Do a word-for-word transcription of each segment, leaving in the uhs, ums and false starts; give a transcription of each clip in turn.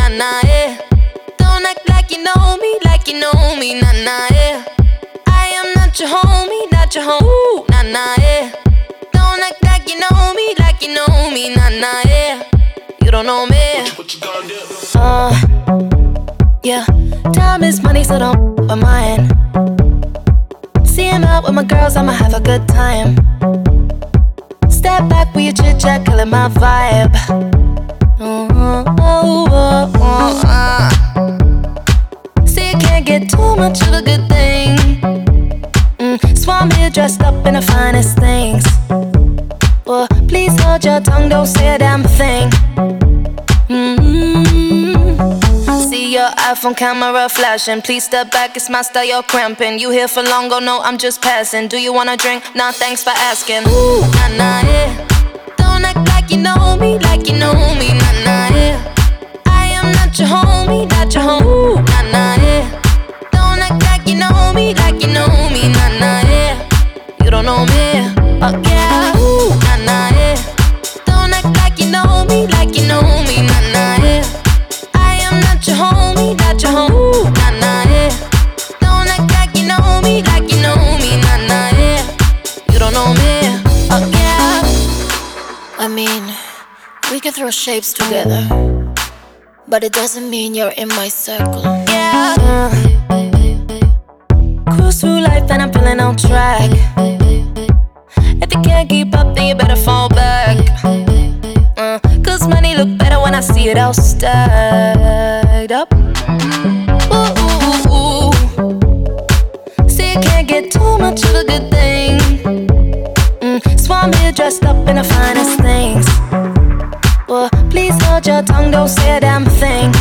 nah, nah, yeah. Don't act like you know me, like you know me, nah, nah, yeah. I am not your homie, not your home, nah, nah, yeah. Don't act like you know me, like you know me, nah, nah, yeah. You don't know me. What you gonna do? Uh, yeah. Time is money, so don't with mine. See him out with my girls, I'ma have a good time. Step back with your chit chat, killing my vibe. Oh, oh, oh, oh, uh. See, you can't get too much of a good thing. Mm, so I'm here dressed up in the finest things. Well, please hold your tongue, don't say a damn thing. Mm-hmm. See your iPhone camera flashing. Please step back, it's my style, you're cramping. You here for long, oh no, I'm just passing. Do you wanna drink? Nah, thanks for asking. Ooh, nah, nah, yeah. Don't act like you know me, like you know me, nah, nah, yeah. I am not your homie, not your home, ooh, nah, nah, yeah. Don't act like you know me, like you know me, nah, nah, yeah. You don't know me, oh yeah, ooh, nah, nah, yeah. Don't act like you know me, like you know me, nah, nah, yeah. I am not your homie, not your home, ooh, nah, nah, yeah. Don't act like you know me, like you know me, nah, nah, yeah. You don't know me, oh yeah. I mean, we can throw shapes together, but it doesn't mean you're in my circle. Yeah. Uh, cruise through life and I'm feeling on track. If you can't keep up, then you better fall back. Uh, Cause money look better when I see it all stacked up. Ooh, ooh, ooh. See, you can't get too much of a good thing. Mm, so I'm here dressed up in the finest things. Well, please hold your tongue, don't say a damn thing.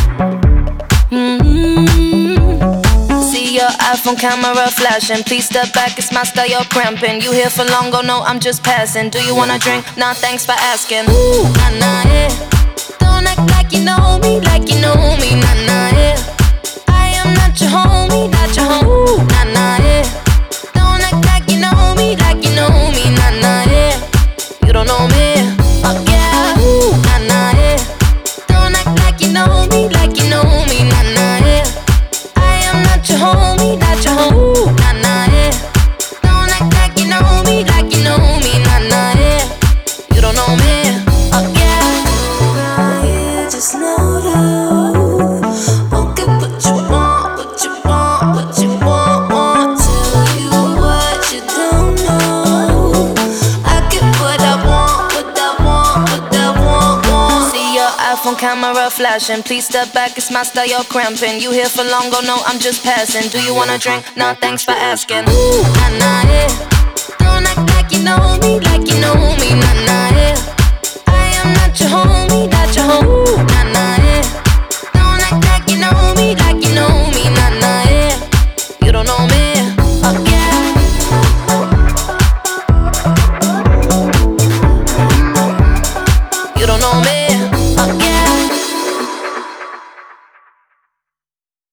Mm-hmm. See your iPhone camera flashing. Please step back, it's my style, you're cramping. You here for long, oh no, I'm just passing. Do you wanna drink? Nah, thanks for asking. Ooh, nah, nah, yeah. Don't act like you know me, like you know me, nah, nah, yeah. I am not your homie, not your home, ooh, nah, nah, yeah. Don't act like you know me, like you know me, nah, nah, yeah. You don't know me, oh yeah, ooh, nah, nah, yeah. Don't act like you know me, like you know me, nah, nah, yeah. I am not your homie, not your home, ooh, nah, nah, yeah. Don't act like you know me, like you know me, nah, nah, yeah. You don't know me, oh yeah. Now you just know though. Won't get what you want, what you want, what you want, want. Tell you what you don't know. I get what I want, what I want, what I want, want. See your iPhone camera flashing. Please step back, it's my style, you're cramping. You here for long, oh no, I'm just passing. Do you wanna drink? Nah, thanks for asking. Ooh, nah, nah, yeah.